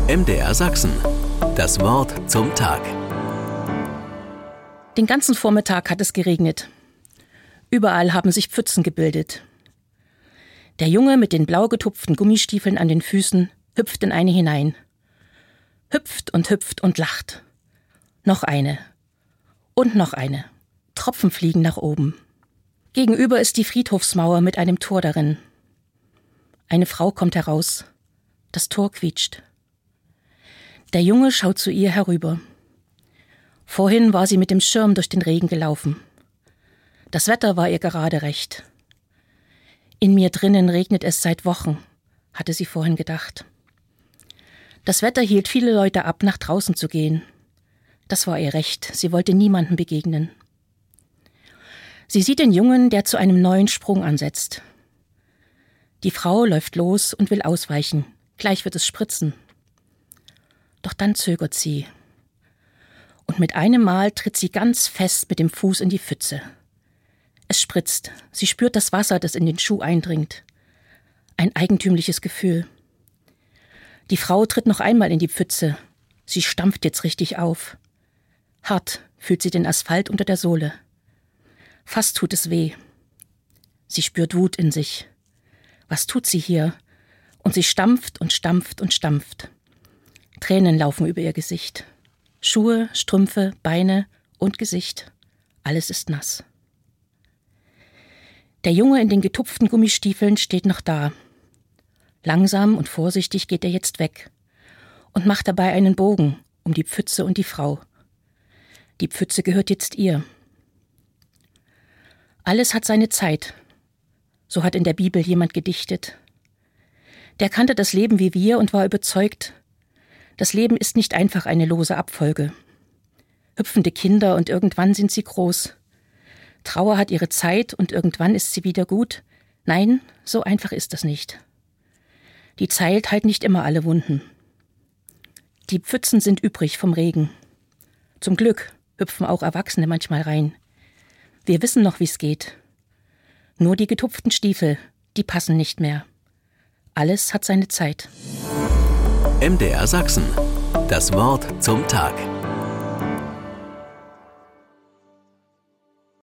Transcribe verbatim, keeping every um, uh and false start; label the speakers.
Speaker 1: M D R Sachsen. Das Wort zum Tag.
Speaker 2: Den ganzen Vormittag hat es geregnet. Überall haben sich Pfützen gebildet. Der Junge mit den blau getupften Gummistiefeln an den Füßen hüpft in eine hinein. Hüpft und hüpft und lacht. Noch eine. Und noch eine. Tropfen fliegen nach oben. Gegenüber ist die Friedhofsmauer mit einem Tor darin. Eine Frau kommt heraus. Das Tor quietscht. Der Junge schaut zu ihr herüber. Vorhin war sie mit dem Schirm durch den Regen gelaufen. Das Wetter war ihr gerade recht. In mir drinnen regnet es seit Wochen, hatte sie vorhin gedacht. Das Wetter hielt viele Leute ab, nach draußen zu gehen. Das war ihr Recht, sie wollte niemandem begegnen. Sie sieht den Jungen, der zu einem neuen Sprung ansetzt. Die Frau läuft los und will ausweichen. Gleich wird es spritzen. Doch dann zögert sie. Und mit einem Mal tritt sie ganz fest mit dem Fuß in die Pfütze. Es spritzt. Sie spürt das Wasser, das in den Schuh eindringt. Ein eigentümliches Gefühl. Die Frau tritt noch einmal in die Pfütze. Sie stampft jetzt richtig auf. Hart fühlt sie den Asphalt unter der Sohle. Fast tut es weh. Sie spürt Wut in sich. Was tut sie hier? Und sie stampft und stampft und stampft. Tränen laufen über ihr Gesicht. Schuhe, Strümpfe, Beine und Gesicht. Alles ist nass. Der Junge in den getupften Gummistiefeln steht noch da. Langsam und vorsichtig geht er jetzt weg und macht dabei einen Bogen um die Pfütze und die Frau. Die Pfütze gehört jetzt ihr. Alles hat seine Zeit. So hat in der Bibel jemand gedichtet. Der kannte das Leben wie wir und war überzeugt, das Leben ist nicht einfach eine lose Abfolge. Hüpfende Kinder und irgendwann sind sie groß. Trauer hat ihre Zeit und irgendwann ist sie wieder gut. Nein, so einfach ist das nicht. Die Zeit heilt nicht immer alle Wunden. Die Pfützen sind übrig vom Regen. Zum Glück hüpfen auch Erwachsene manchmal rein. Wir wissen noch, wie es geht. Nur die getupften Stiefel, die passen nicht mehr. Alles hat seine Zeit.
Speaker 1: M D R Sachsen. Das Wort zum Tag.